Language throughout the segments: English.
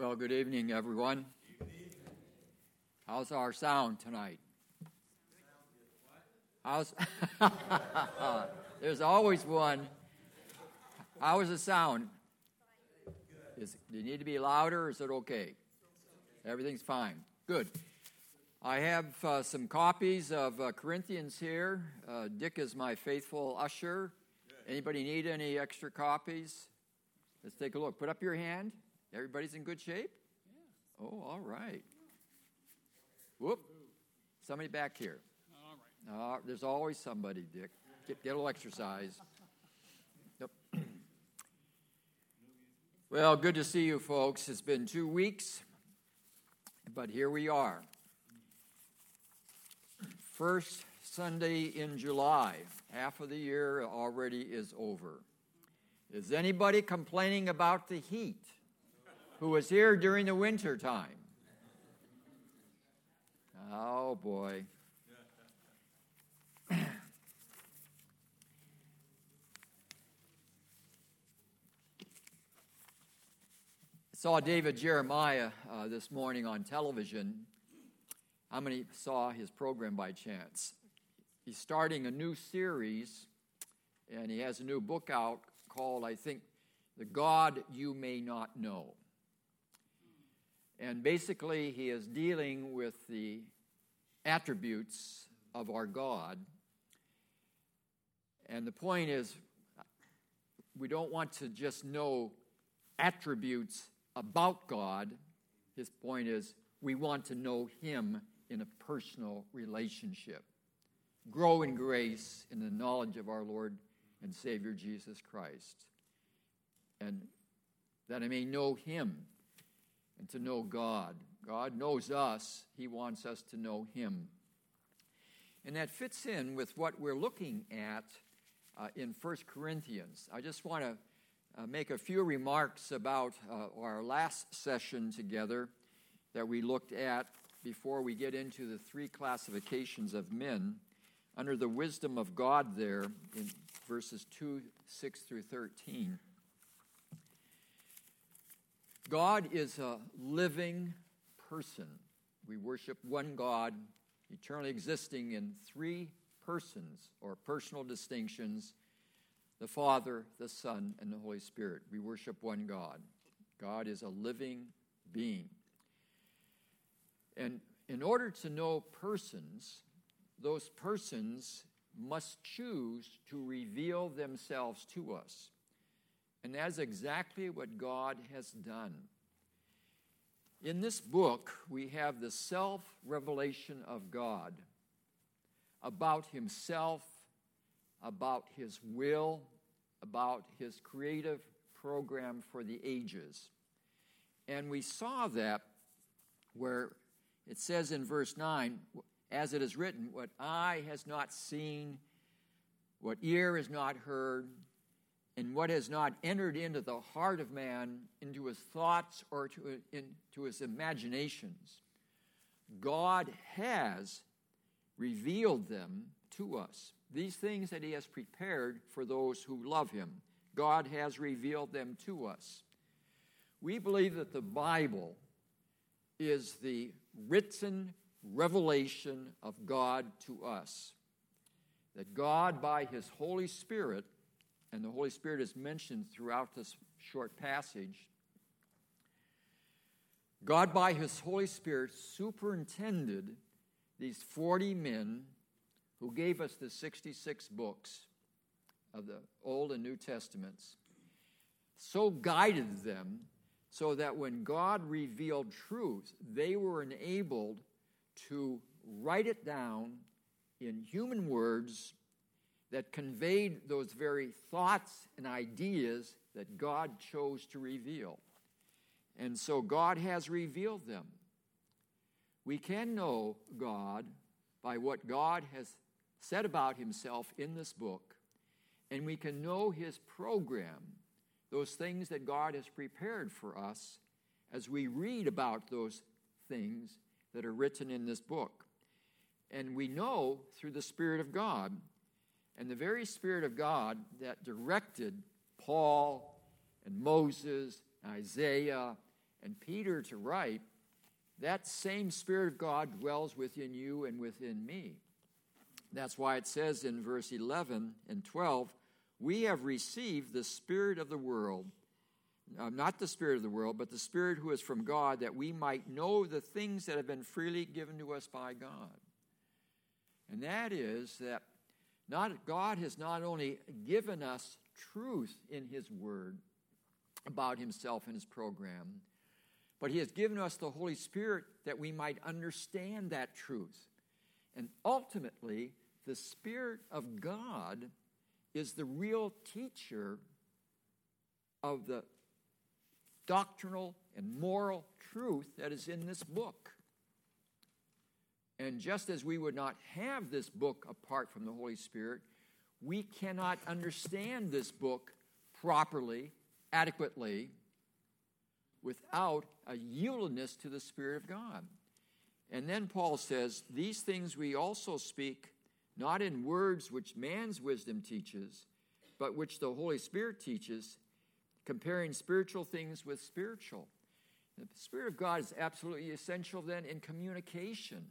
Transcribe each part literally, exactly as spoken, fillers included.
Well, good evening, everyone. How's our sound tonight? How's There's always one. How is the sound? Is, do you need to be louder, or is it okay? Everything's fine. Good. I have uh, some copies of uh, Corinthians here. Uh, Dick is my faithful usher. Anybody need any extra copies? Let's take a look. Put up your hand. Everybody's in good shape? Yeah. Oh, all right. Whoop. Somebody back here. All right. Uh, there's always somebody, Dick. Get, get a little exercise. Yep. Well, good to see you, folks. It's been two weeks, but here we are. First Sunday in July. Half of the year already is over. Is anybody complaining about the heat who was here during the winter time? Oh, boy. I saw David Jeremiah uh, this morning on television. How many saw his program by chance? He's starting a new series, and he has a new book out called, I think, The God You May Not Know. And basically, he is dealing with the attributes of our God. And the point is, we don't want to just know attributes about God. His point is, we want to know Him in a personal relationship. Grow in grace in the knowledge of our Lord and Savior Jesus Christ. And that I may know Him and to know God. God knows us. He wants us to know Him. And that fits in with what we're looking at uh, in First Corinthians. I just want to uh, make a few remarks about uh, our last session together that we looked at before we get into the three classifications of men under the wisdom of God there in verses two, six through thirteen. God is a living person. We worship one God, eternally existing in three persons or personal distinctions, the Father, the Son, and the Holy Spirit. We worship one God. God is a living being. And in order to know persons, those persons must choose to reveal themselves to us. And that's exactly what God has done. In this book, we have the self-revelation of God about Himself, about His will, about His creative program for the ages. And we saw that where it says in verse nine, as it is written, what eye has not seen, what ear has not heard, and what has not entered into the heart of man, into his thoughts or to, into his imaginations, God has revealed them to us. These things that He has prepared for those who love Him, God has revealed them to us. We believe that the Bible is the written revelation of God to us. That God, by His Holy Spirit, and the Holy Spirit is mentioned throughout this short passage, God, by His Holy Spirit, superintended these forty men who gave us the sixty-six books of the Old and New Testaments, so guided them so that when God revealed truth, they were enabled to write it down in human words that conveyed those very thoughts and ideas that God chose to reveal. And so God has revealed them. We can know God by what God has said about Himself in this book, and we can know His program, those things that God has prepared for us as we read about those things that are written in this book. And we know through the Spirit of God, and the very Spirit of God that directed Paul and Moses, and Isaiah, and Peter to write, that same Spirit of God dwells within you and within me. That's why it says in verse eleven and twelve, we have received the Spirit of the world, uh, not the Spirit of the world, but the Spirit who is from God, that we might know the things that have been freely given to us by God. And that is that not, God has not only given us truth in his word about himself and his program, but he has given us the Holy Spirit that we might understand that truth. And ultimately, the Spirit of God is the real teacher of the doctrinal and moral truth that is in this book. And just as we would not have this book apart from the Holy Spirit, we cannot understand this book properly, adequately, without a yieldedness to the Spirit of God. And then Paul says, these things we also speak, not in words which man's wisdom teaches, but which the Holy Spirit teaches, comparing spiritual things with spiritual. The Spirit of God is absolutely essential then in communication.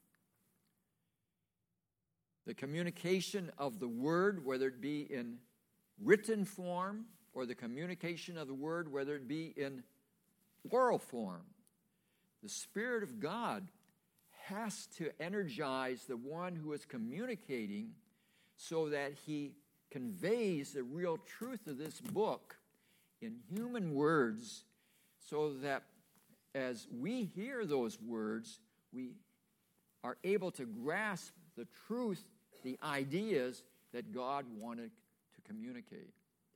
The communication of the Word, whether it be in written form, or the communication of the Word, whether it be in oral form. The Spirit of God has to energize the one who is communicating so that he conveys the real truth of this book in human words, so that as we hear those words, we are able to grasp the truth, the ideas that God wanted to communicate.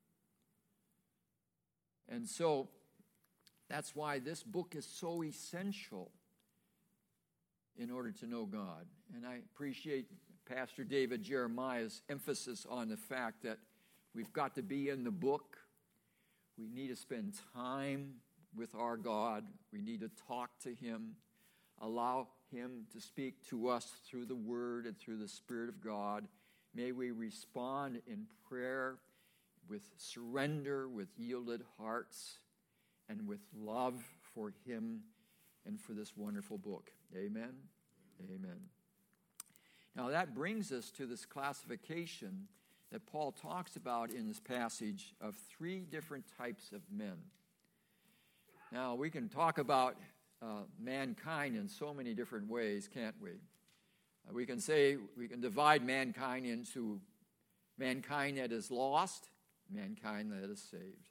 And so that's why this book is so essential in order to know God. And I appreciate Pastor David Jeremiah's emphasis on the fact that we've got to be in the book. We need to spend time with our God. We need to talk to him, allow him to speak to us through the Word and through the Spirit of God. May we respond in prayer with surrender, with yielded hearts, and with love for him and for this wonderful book. Amen? Amen. Now that brings us to this classification that Paul talks about in this passage of three different types of men. Now we can talk about uh, mankind in so many different ways, can't we? Uh, we can say, we can divide mankind into mankind that is lost, mankind that is saved.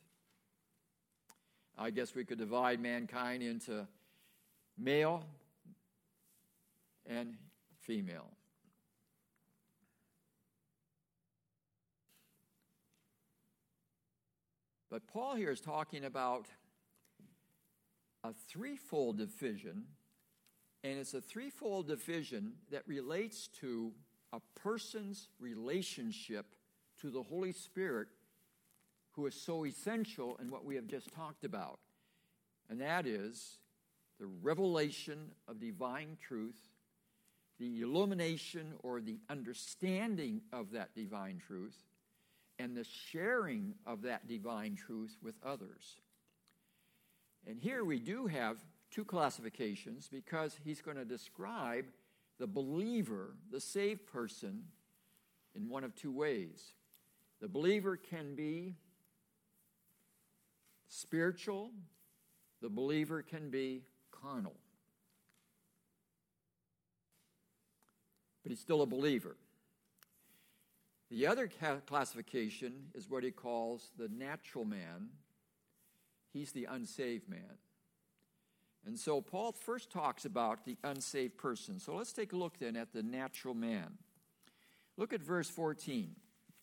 I guess we could divide mankind into male and female. But Paul here is talking about a threefold division, and it's a threefold division that relates to a person's relationship to the Holy Spirit, who is so essential in what we have just talked about. And that is the revelation of divine truth, the illumination or the understanding of that divine truth, and the sharing of that divine truth with others. And here we do have two classifications, because he's going to describe the believer, the saved person, in one of two ways. The believer can be spiritual, the believer can be carnal. But he's still a believer. The other ca- classification is what he calls the natural man. He's the unsaved man. And so Paul first talks about the unsaved person. So let's take a look then at the natural man. Look at verse fourteen.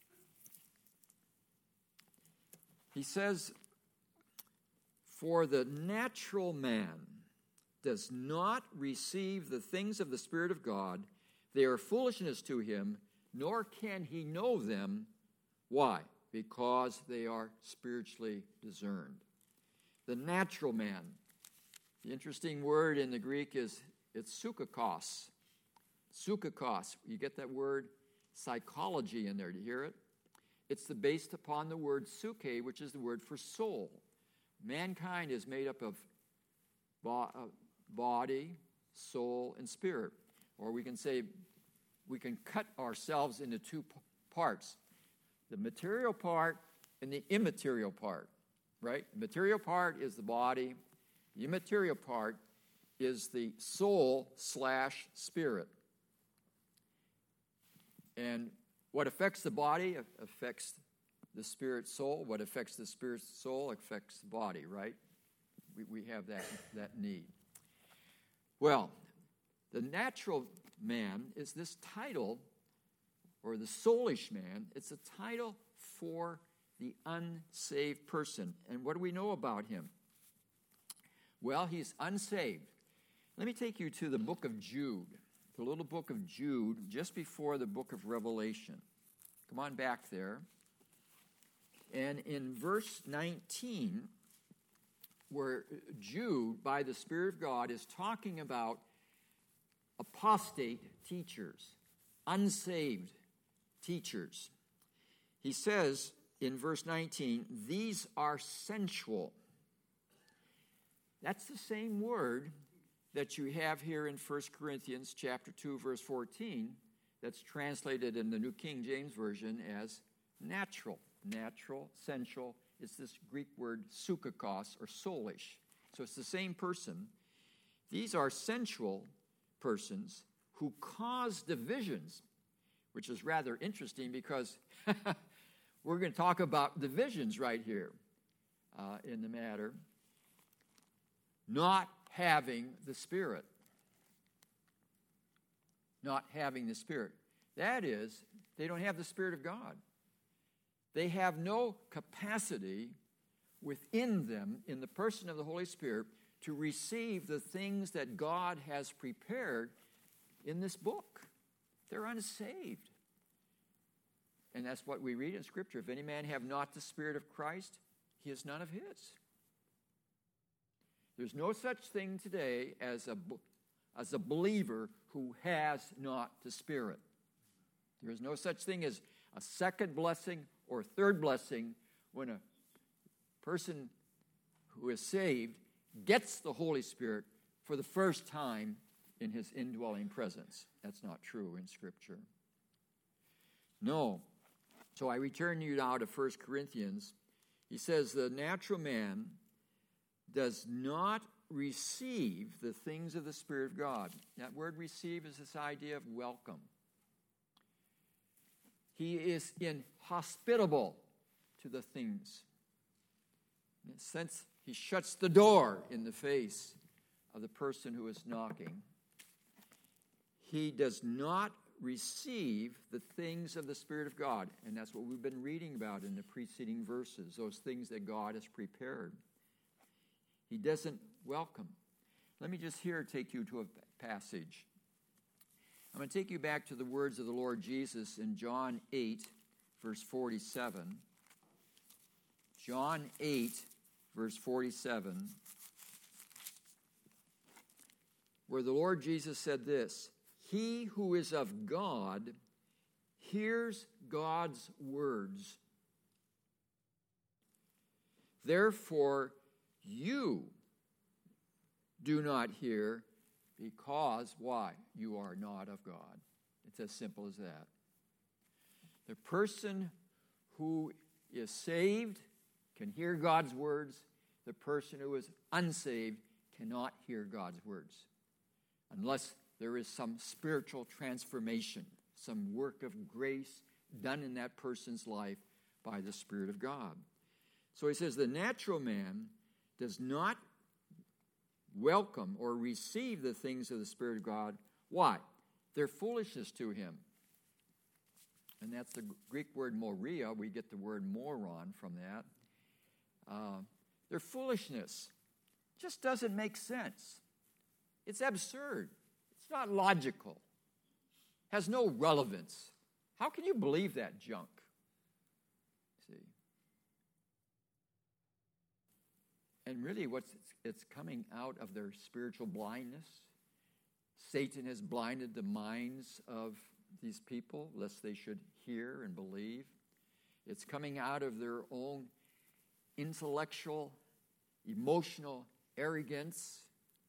He says, "For the natural man does not receive the things of the Spirit of God. They are foolishness to him, nor can he know them." Why? Because they are spiritually discerned. The natural man. The interesting word in the Greek is, it's psychikos. Psychikos. You get that word psychology in there. Do you hear it? It's the, based upon the word psyche, which is the word for soul. Mankind is made up of bo- uh, body, soul, and spirit. Or we can say we can cut ourselves into two p- parts. The material part and the immaterial part, right? The material part is the body. The immaterial part is the soul slash spirit. And what affects the body affects the spirit soul. What affects the spirit soul affects the body, right? We, we have that, that need. Well, the natural man is this title, or the soulish man. It's a title for the unsaved person. And what do we know about him? Well, he's unsaved. Let me take you to the book of Jude, the little book of Jude, just before the book of Revelation. Come on back there. And in verse nineteen, where Jude, by the Spirit of God, is talking about apostate teachers, unsaved teachers. He says in verse nineteen, these are sensual. That's the same word that you have here in First Corinthians chapter two, verse fourteen, that's translated in the New King James Version as natural. Natural, sensual. It's this Greek word sukakos, or soulish. So it's the same person. These are sensual persons who cause divisions, which is rather interesting because we're going to talk about divisions right here uh, in the matter. Not having the Spirit. Not having the Spirit. That is, they don't have the Spirit of God. They have no capacity within them, in the person of the Holy Spirit, to receive the things that God has prepared in this book. They're unsaved. And that's what we read in Scripture. If any man have not the Spirit of Christ, he is none of his. There's no such thing today as a, as a believer who has not the Spirit. There is no such thing as a second blessing or third blessing when a person who is saved gets the Holy Spirit for the first time in his indwelling presence. That's not true in Scripture. No. So I return you now to First Corinthians. He says the natural man does not receive the things of the Spirit of God. That word receive is this idea of welcome. He is inhospitable to the things. In a sense, he shuts the door in the face of the person who is knocking. He does not receive the things of the Spirit of God. And that's what we've been reading about in the preceding verses, those things that God has prepared. He doesn't welcome. Let me just here take you to a passage. I'm going to take you back to the words of the Lord Jesus in John eight, verse forty-seven. John eight, verse forty-seven, where the Lord Jesus said this, he who is of God hears God's words. Therefore, you do not hear because, why? You are not of God. It's as simple as that. The person who is saved can hear God's words. The person who is unsaved cannot hear God's words unless there is some spiritual transformation, some work of grace done in that person's life by the Spirit of God. So he says the natural man does not welcome or receive the things of the Spirit of God. Why? They're foolishness to him. And that's the Greek word moria. We get the word moron from that. Uh, they're foolishness. Just doesn't make sense. It's absurd. It's not logical. Has no relevance. How can you believe that junk? See? And really, what's it's coming out of their spiritual blindness. Satan has blinded the minds of these people, lest they should hear and believe. It's coming out of their own intellectual, emotional arrogance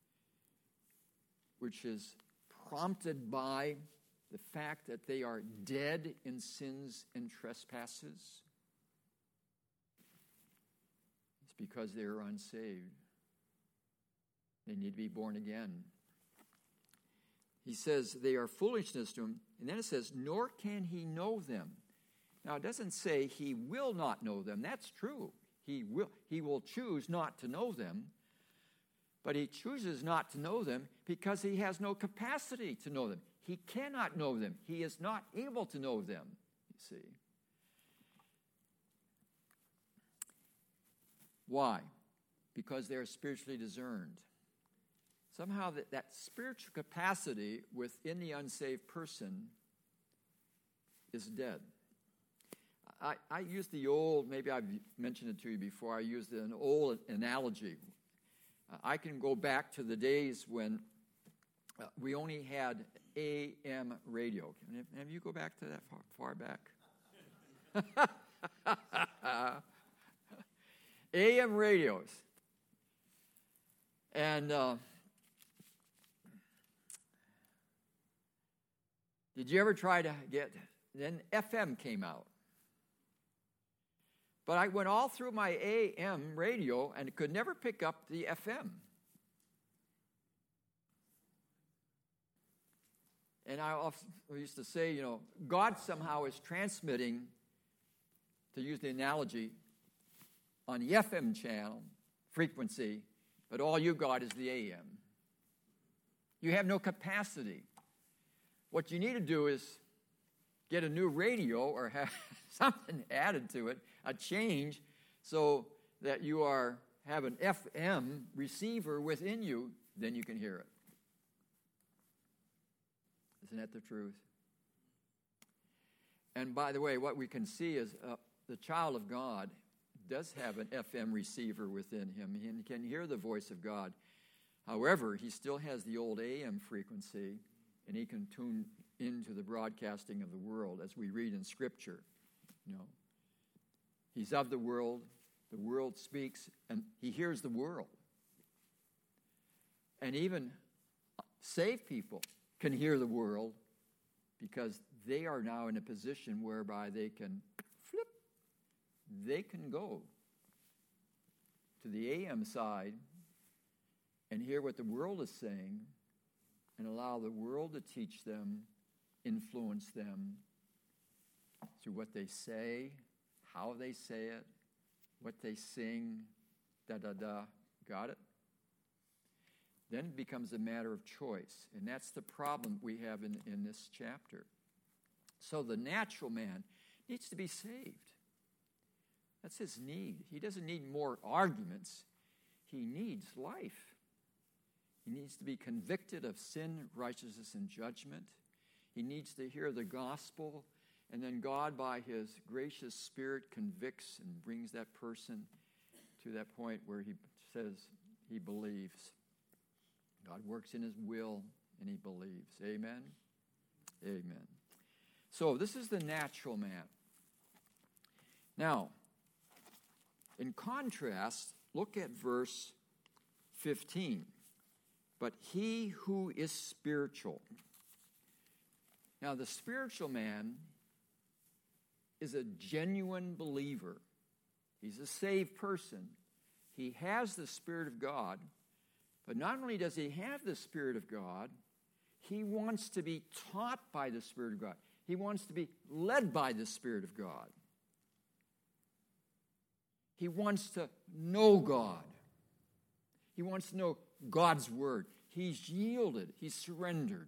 which is prompted by the fact that they are dead in sins and trespasses? It's because they are unsaved. They need to be born again. He says they are foolishness to him, and then it says, nor can he know them. Now, it doesn't say he will not know them. That's true. He will, he will choose not to know them, but he chooses not to know them because he has no capacity to know them. He cannot know them. He is not able to know them, you see. Why? Because they are spiritually discerned. Somehow that, that spiritual capacity within the unsaved person is dead. I, I use the old, maybe I've mentioned it to you before, I used an old analogy. Uh, I can go back to the days when uh, we only had A M radio. Can have you go back to that far, far back? A M radios. And uh, did you ever try to get, then F M came out. But I went all through my A M radio and could never pick up the F M. And I often used to say, you know, God somehow is transmitting, to use the analogy, on the F M channel frequency, but all you got is the A M. You have no capacity. What you need to do is get a new radio or have something added to it, a change, so that you are have an F M receiver within you, then you can hear it. Isn't that the truth? And by the way, what we can see is uh, the child of God does have an F M receiver within him. He can hear the voice of God. However, he still has the old A M frequency, and he can tune into the broadcasting of the world, as we read in Scripture. You know, he's of the world. The world speaks, and he hears the world. And even saved people can hear the world because they are now in a position whereby they can flip. They can go to the A M side and hear what the world is saying and allow the world to teach them, influence them through what they say, how they say it, what they sing, da-da-da. Got it? Then it becomes a matter of choice. And that's the problem we have in, in this chapter. So the natural man needs to be saved. That's his need. He doesn't need more arguments. He needs life. He needs to be convicted of sin, righteousness, and judgment. He needs to hear the gospel, and then God, by his gracious Spirit, convicts and brings that person to that point where he says he believes. God works in his will, and he believes. Amen? Amen. So this is the natural man. Now, in contrast, look at verse fifteen. But he who is spiritual. Now, the spiritual man is a genuine believer. He's a saved person. He has the Spirit of God. But not only does he have the Spirit of God, he wants to be taught by the Spirit of God. He wants to be led by the Spirit of God. He wants to know God. He wants to know God's word. He's yielded. He's surrendered.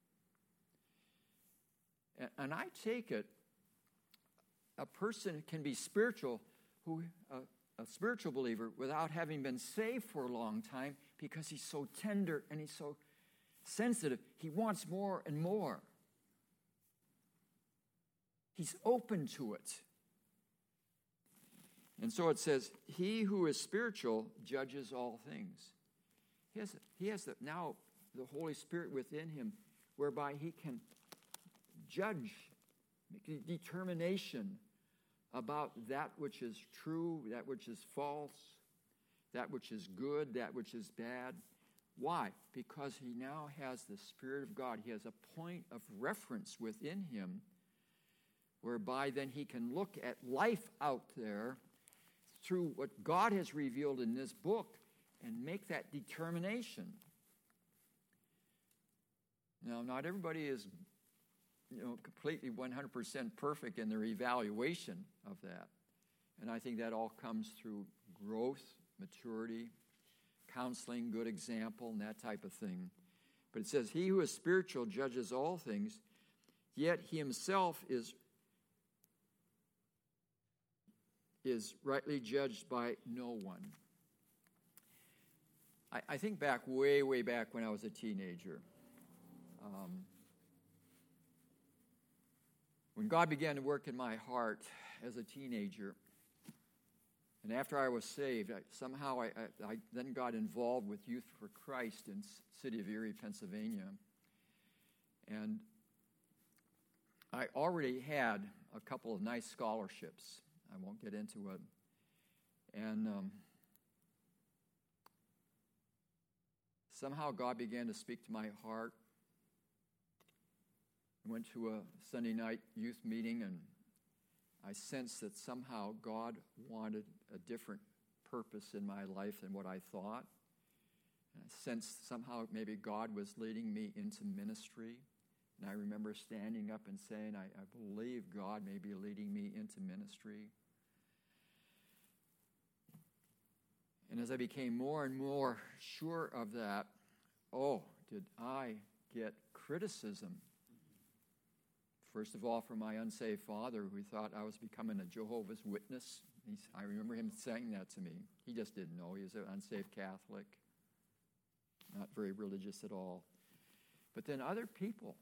And I take it, a person can be spiritual, who a, a spiritual believer, without having been saved for a long time, because he's so tender and he's so sensitive. He wants more and more. He's open to it. And so it says, he who is spiritual judges all things. He has, he has the, now the Holy Spirit within him, whereby he can judge, make a determination about that which is true, that which is false, that which is good, that which is bad. Why? Because he now has the Spirit of God. He has a point of reference within him whereby then he can look at life out there through what God has revealed in this book and make that determination. Now, not everybody is, you know, completely one hundred percent perfect in their evaluation of that. And I think that all comes through growth, maturity, counseling, good example, and that type of thing. But it says, he who is spiritual judges all things, yet he himself is, is rightly judged by no one. I, I think back, way, way back when I was a teenager. Um, when God began to work in my heart as a teenager, and after I was saved, I, somehow I, I, I then got involved with Youth for Christ in the city of Erie, Pennsylvania. And I already had a couple of nice scholarships. I won't get into it. And um, somehow God began to speak to my heart. I went to a Sunday night youth meeting, and I sensed that somehow God wanted a different purpose in my life than what I thought. And I sensed somehow maybe God was leading me into ministry. And I remember standing up and saying, I, I believe God may be leading me into ministry. And as I became more and more sure of that, oh, did I get criticism. First of all, from my unsaved father, who thought I was becoming a Jehovah's Witness. He's, I remember him saying that to me. He just didn't know. He was an unsaved Catholic, not very religious at all. But then other people.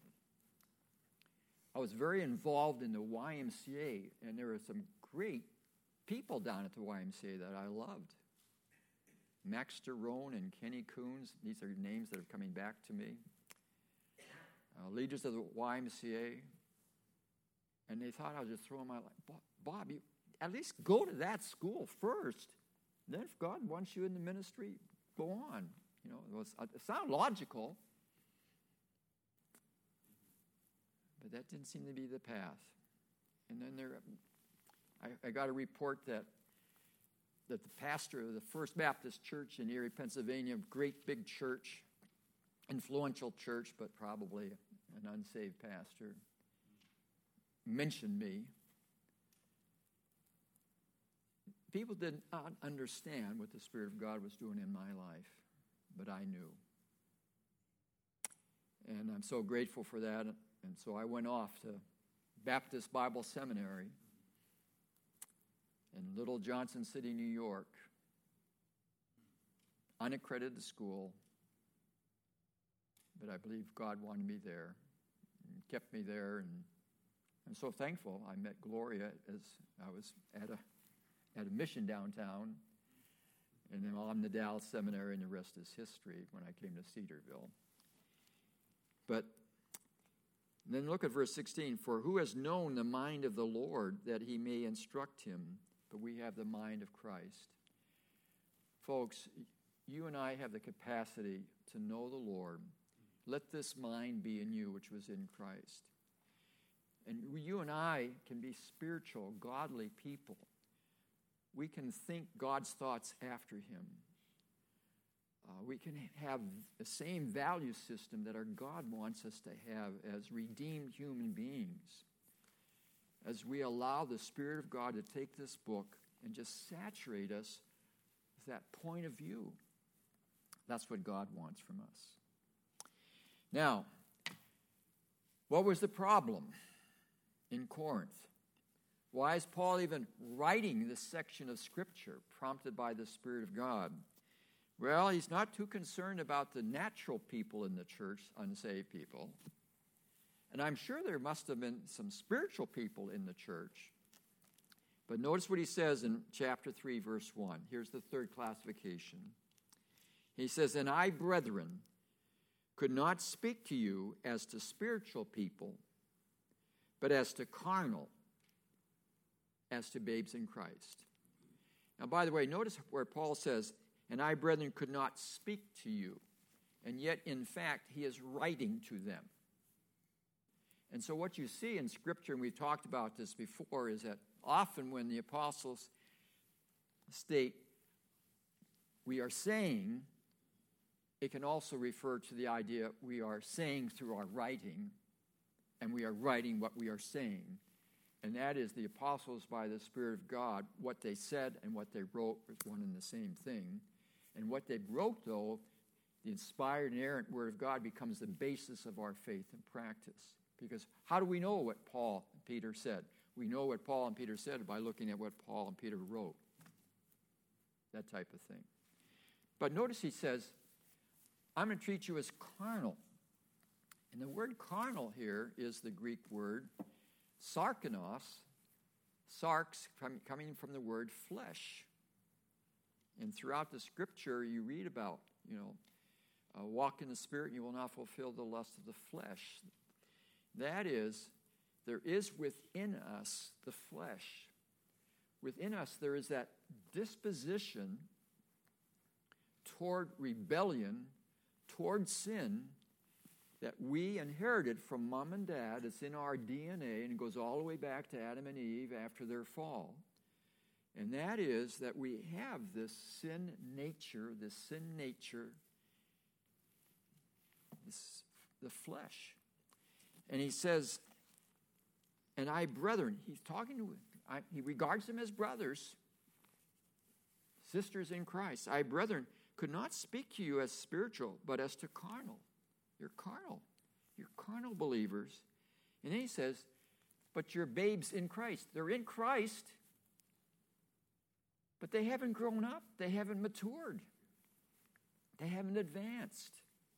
I was very involved in the Y M C A, and there were some great people down at the Y M C A that I loved. Max Sterone and Kenny Coons, these are names that are coming back to me. Uh, leaders of the Y M C A. And they thought I was just throwing my life. Bob, you at least go to that school first. Then if God wants you in the ministry, go on. You know, it, was, it sounded logical. But that didn't seem to be the path. And then there, I, I got a report that that the pastor of the First Baptist Church in Erie, Pennsylvania, great big church, influential church, but probably an unsaved pastor, mentioned me. People did not understand what the Spirit of God was doing in my life, but I knew. And I'm so grateful for that. And so I went off to Baptist Bible Seminary in Little Johnson City, New York. Unaccredited school, but I believe God wanted me there and kept me there. And I'm so thankful. I met Gloria as I was at a at a mission downtown, and then I'm the Dallas Seminary, and the rest is history when I came to Cedarville. But then look at verse sixteen. For who has known the mind of the Lord that he may instruct him? But we have the mind of Christ. Folks, you and I have the capacity to know the Lord. Let this mind be in you, which was in Christ. And you and I can be spiritual, godly people. We can think God's thoughts after him. Uh, we can have the same value system that our God wants us to have as redeemed human beings. As we allow the Spirit of God to take this book and just saturate us with that point of view. That's what God wants from us. Now, what was the problem in Corinth? Why is Paul even writing this section of Scripture prompted by the Spirit of God? Well, he's not too concerned about the natural people in the church, unsaved people. And I'm sure there must have been some spiritual people in the church. But notice what he says in chapter three, verse one. Here's the third classification. He says, And I, brethren, could not speak to you as to spiritual people, but as to carnal, as to babes in Christ. Now, by the way, notice where Paul says, And I, brethren, could not speak to you. and yet, in fact, he is writing to them. And so what you see in Scripture, and we've talked about this before, is that often when the apostles state, we are saying, it can also refer to the idea we are saying through our writing, and we are writing what we are saying. And that is the apostles, by the Spirit of God, what they said and what they wrote was one and the same thing. And what they wrote, though, the inspired and inerrant Word of God becomes the basis of our faith and practice. Because how do we know what Paul and Peter said? We know what Paul and Peter said by looking at what Paul and Peter wrote. That type of thing. But notice he says, I'm going to treat you as carnal. And the word carnal here is the Greek word sarkanos, sarx coming from the word flesh. And throughout the Scripture, you read about, you know, uh, walk in the Spirit and you will not fulfill the lust of the flesh. That is, there is within us the flesh. Within us, there is that disposition toward rebellion, toward sin, that we inherited from mom and dad. It's in our D N A, and it goes all the way back to Adam and Eve after their fall. And that is that we have this sin nature, this sin nature, this, the flesh. And he says, and I, brethren, he's talking to, I, he regards them as brothers, sisters in Christ. I, brethren, could not speak to you as spiritual, but as to carnal. You're carnal. You're carnal believers. And then he says, but you're babes in Christ. They're in Christ, but they haven't grown up. They haven't matured. They haven't advanced.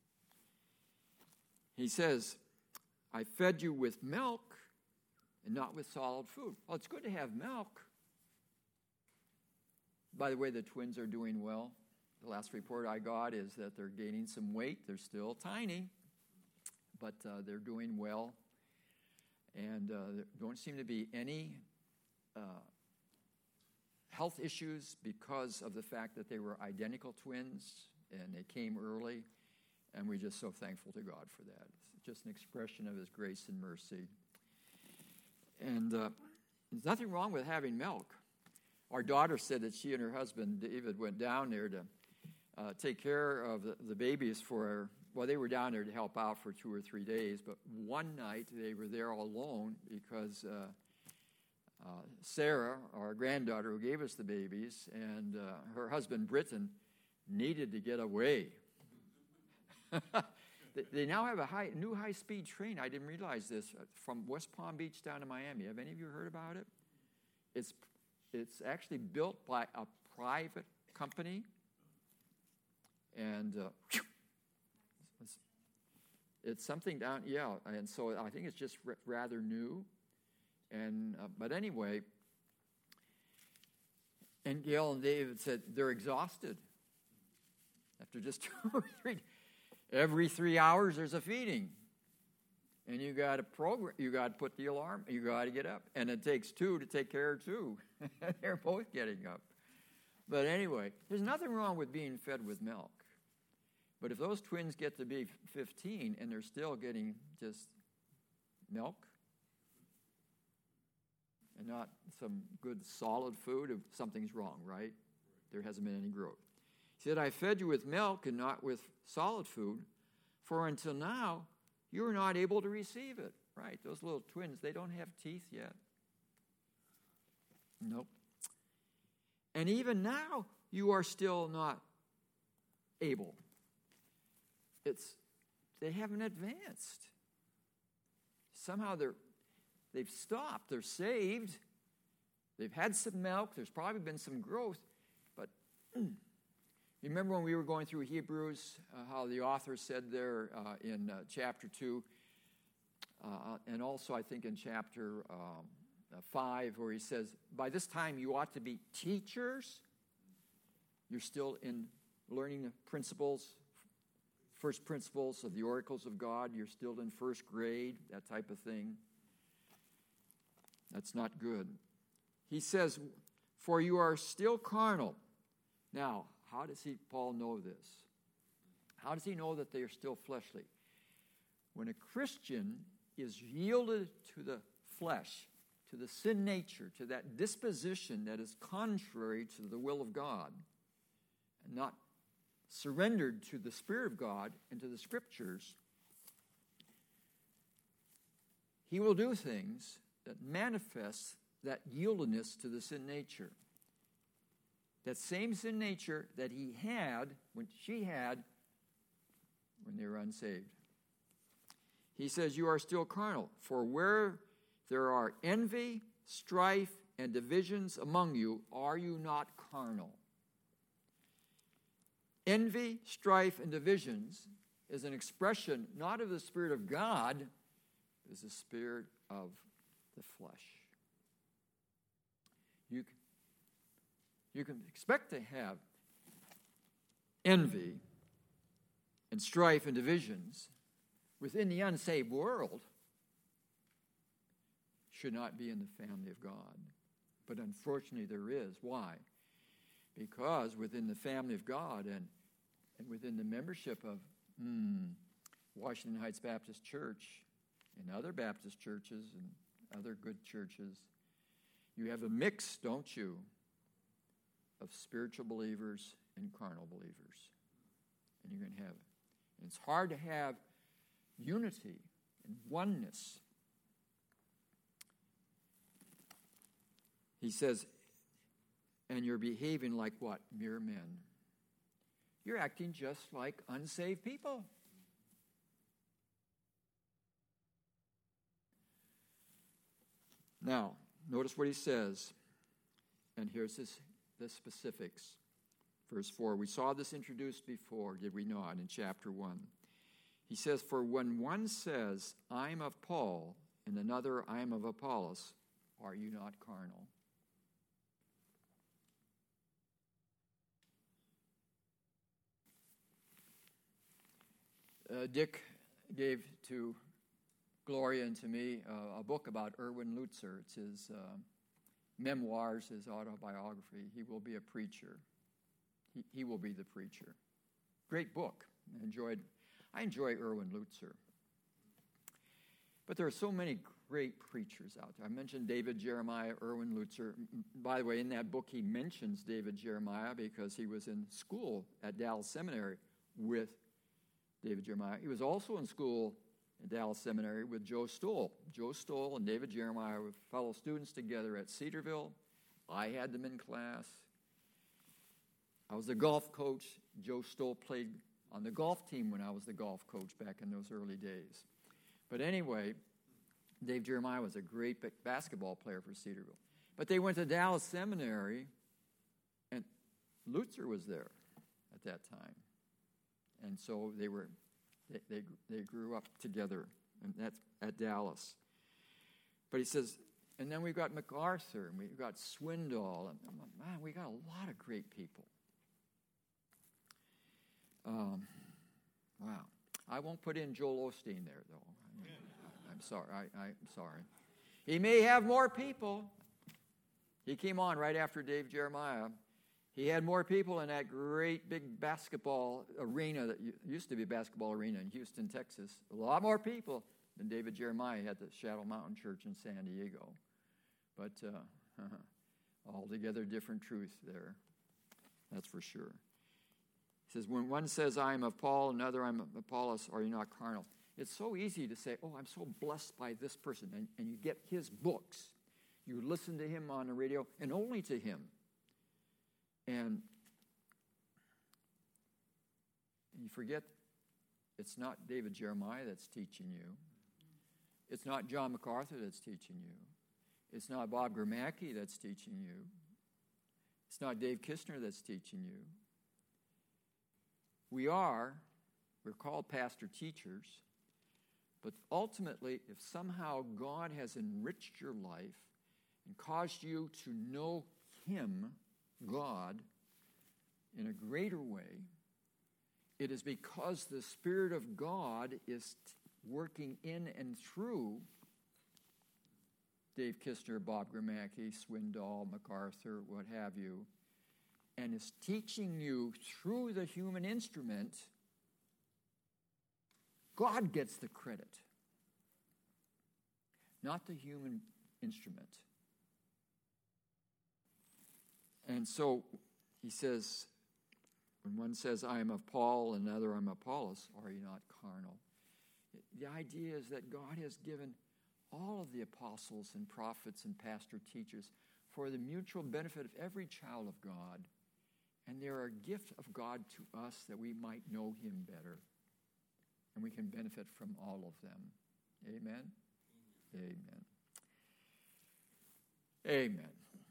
He says, I fed you with milk and not with solid food. Well, it's good to have milk. By the way, the twins are doing well. The last report I got is that they're gaining some weight. They're still tiny, but uh, they're doing well. And uh, there don't seem to be any uh, health issues because of the fact that they were identical twins and they came early. And we're just so thankful to God for that. It's just an expression of His grace and mercy. And uh, there's nothing wrong with having milk. Our daughter said that she and her husband, David, went down there to uh, take care of the, the babies for her. Well, they were down there to help out for two or three days, but one night they were there all alone because uh, uh, Sarah, our granddaughter who gave us the babies, and uh, her husband, Britton, needed to get away. They now have a high, new high-speed train. I didn't realize this, from West Palm Beach down to Miami. Have any of you heard about it? It's it's actually built by a private company, and uh, it's, it's something down. Yeah, and so I think it's just r- rather new. And uh, but anyway, and Gail and David said they're exhausted after just two or three. Every three hours there's a feeding, and you got to program. You got to put the alarm. You got to get up, and it takes two to take care of two. They're both getting up. But anyway, there's nothing wrong with being fed with milk. But if those twins get to be fifteen and they're still getting just milk and not some good solid food, something's wrong, right? There hasn't been any growth. He said, I fed you with milk and not with solid food, for until now you are not able to receive it. Right, those little twins, they don't have teeth yet. Nope. And even now you are still not able. It's they haven't advanced. Somehow they're they've stopped. They're saved. They've had some milk. There's probably been some growth, but you remember when we were going through Hebrews, uh, how the author said there uh, in uh, chapter two, uh, and also I think in chapter um, uh, five, where he says, by this time you ought to be teachers. You're still in learning the principles, first principles of the oracles of God. You're still in first grade, that type of thing. That's not good. He says, for you are still carnal. Now, how does he, Paul know this? How does he know that they are still fleshly? When a Christian is yielded to the flesh, to the sin nature, to that disposition that is contrary to the will of God, and not surrendered to the Spirit of God and to the Scriptures, he will do things that manifest that yieldedness to the sin nature. That same sin nature that he had, when she had, when they were unsaved. He says, you are still carnal, for where there are envy, strife, and divisions among you, are you not carnal? Envy, strife, and divisions is an expression not of the Spirit of God, but is the spirit of the flesh. You can, you can expect to have envy and strife and divisions within the unsaved world. Should not be in the family of God. But unfortunately there is. Why? Because within the family of God and, and within the membership of hmm, Washington Heights Baptist Church and other Baptist churches and other good churches, you have a mix, don't you, of spiritual believers and carnal believers. And you're going to have it. And it's hard to have unity and oneness. He says, and you're behaving like what? Mere men. You're acting just like unsaved people. Now, notice what he says. And here's this, the specifics. Verse four, we saw this introduced before, did we not, in chapter one. He says, for when one says, I'm of Paul, and another, I'm of Apollos, are you not carnal? Uh, Dick gave to Gloria and to me uh, a book about Erwin Lutzer. It's his uh, memoirs, his autobiography. He will be a preacher. He, he will be the preacher. Great book. I enjoyed, I enjoy Erwin Lutzer. But there are so many great preachers out there. I mentioned David Jeremiah, Erwin Lutzer. By the way, in that book he mentions David Jeremiah because he was in school at Dallas Seminary with David Jeremiah. He was also in school at Dallas Seminary with Joe Stoll. Joe Stoll and David Jeremiah were fellow students together at Cedarville. I had them in class. I was the golf coach. Joe Stoll played on the golf team when I was the golf coach back in those early days. But anyway, Dave Jeremiah was a great basketball player for Cedarville. But they went to Dallas Seminary, and Lutzer was there at that time. And so they were, they, they they grew up together, and that's at Dallas. But he says, and then we've got MacArthur, and we've got Swindoll, and man, we got a lot of great people. Um, wow. I won't put in Joel Osteen there, though. I mean, I'm sorry. I, I'm sorry. He may have more people. He came on right after Dave Jeremiah. He had more people in that great big basketball arena that used to be a basketball arena in Houston, Texas. A lot more people than David Jeremiah had at the Shadow Mountain Church in San Diego. But uh, altogether different truth there. That's for sure. He says, when one says, I am of Paul, another, I'm of Apollos, are you not carnal? It's so easy to say, oh, I'm so blessed by this person. And, and you get his books. You listen to him on the radio, and only to him. And you forget, it's not David Jeremiah that's teaching you. It's not John MacArthur that's teaching you. It's not Bob Gromacki that's teaching you. It's not Dave Kistner that's teaching you. We are, we're called pastor teachers, but ultimately, if somehow God has enriched your life and caused you to know Him, God, in a greater way, it is because the Spirit of God is working in and through Dave Kistner, Bob Gromacki, Swindoll, MacArthur, what have you, and is teaching you through the human instrument God gets the credit, not the human instrument. And so he says, when one says, I am of Paul, and another, I'm Apollos, are you not carnal? The idea is that God has given all of the apostles and prophets and pastor teachers for the mutual benefit of every child of God. And they're a gift of God to us that we might know him better. And we can benefit from all of them. Amen? Amen. Amen.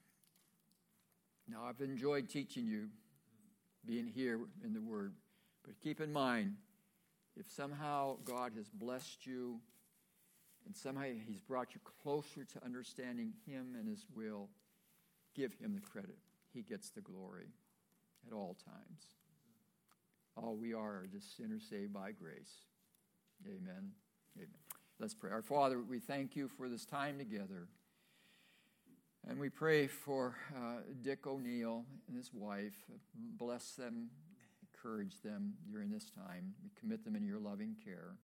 Now, I've enjoyed teaching you, being here in the Word. But keep in mind, if somehow God has blessed you and somehow he's brought you closer to understanding him and his will, give him the credit. He gets the glory at all times. All we are are just sinners saved by grace. Amen. Amen. Let's pray. Our Father, we thank you for this time together. And we pray for uh, Dick O'Neill and his wife. Bless them, encourage them during this time. We commit them in your loving care.